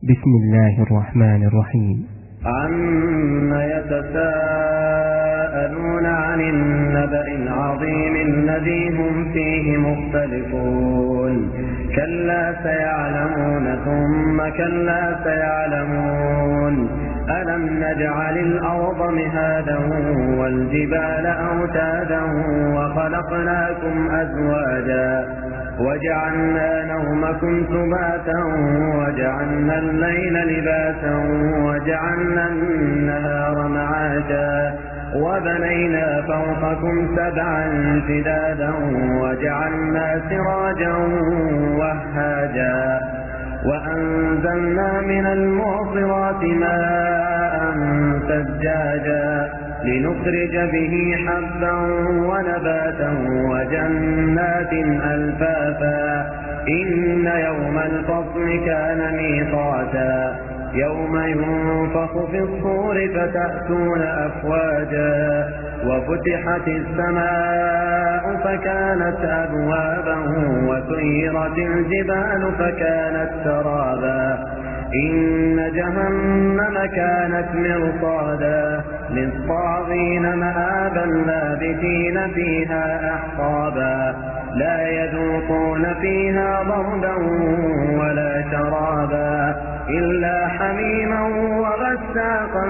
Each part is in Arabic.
بسم الله الرحمن الرحيم. عم يتساءلون عن النبأ العظيم الذي هم فيه مختلفون كلا سيعلمون ثم كلا سيعلمون ألم نجعل الأرض مهادا والجبال أوتادا وخلقناكم أزواجا وجعلنا نومكم سباتا وجعلنا الليل لباسا وجعلنا النهار معاشا وبنينا فوقكم سبعا شدادا وجعلنا سراجا وهاجا وأنزلنا من المعصرات ماء ثجاجا لنخرج به حبا ونباتا وجنات ألفافا إن يوم الفصل كان ميقاتا يوم ينفخ في الصور فتأتون أفواجا وفتحت السماء فكانت أبوابا وسيرت الجبال فكانت سرابا إن جهنم كانت مرصادا للطاغين مآبا لابثين فيها أحقابا لا يذوقون فيها بردا ولا شرابا إلا حميما وغساقا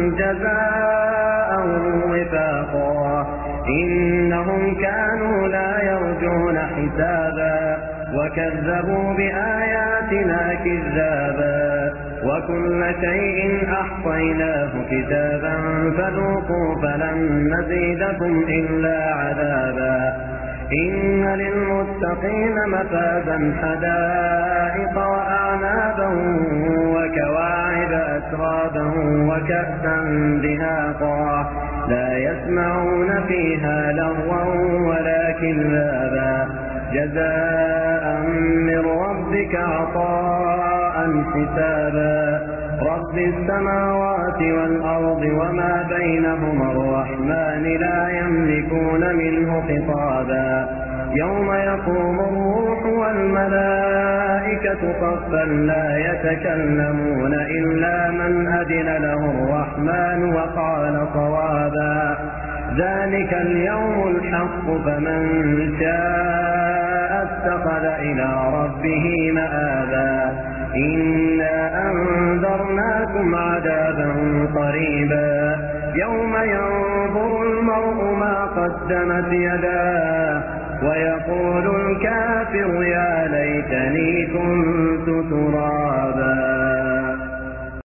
جزاء وفاقا إنهم كانوا لا يرجون حسابا وكذبوا بآياتنا كذابا وكل شيء أحصيناه كتابا فذوقوا فلن نزيدكم إلا عذابا إن للمتقين مفازا حدائق وأعنابا وكواعب أترابا وكأسا دهاقا لا يسمعون فيها لغوا ولا كذابا جزاء من ربك عطاء حسابا رب السماوات والأرض وما بينهما الرحمن لا يملكون منه خطابا يوم يقوم الروح والملائكة صفا لا يتكلمون إلا من أذن له الرحمن وقال صوابا ذلك اليوم الحق فمن شاء اتخذ إلى ربه مآبا إنا أنذرناكم عذابا قريبا يوم ينظر المرء ما قدمت يداه ويقول الكافر يا ليتني كنت ترابا.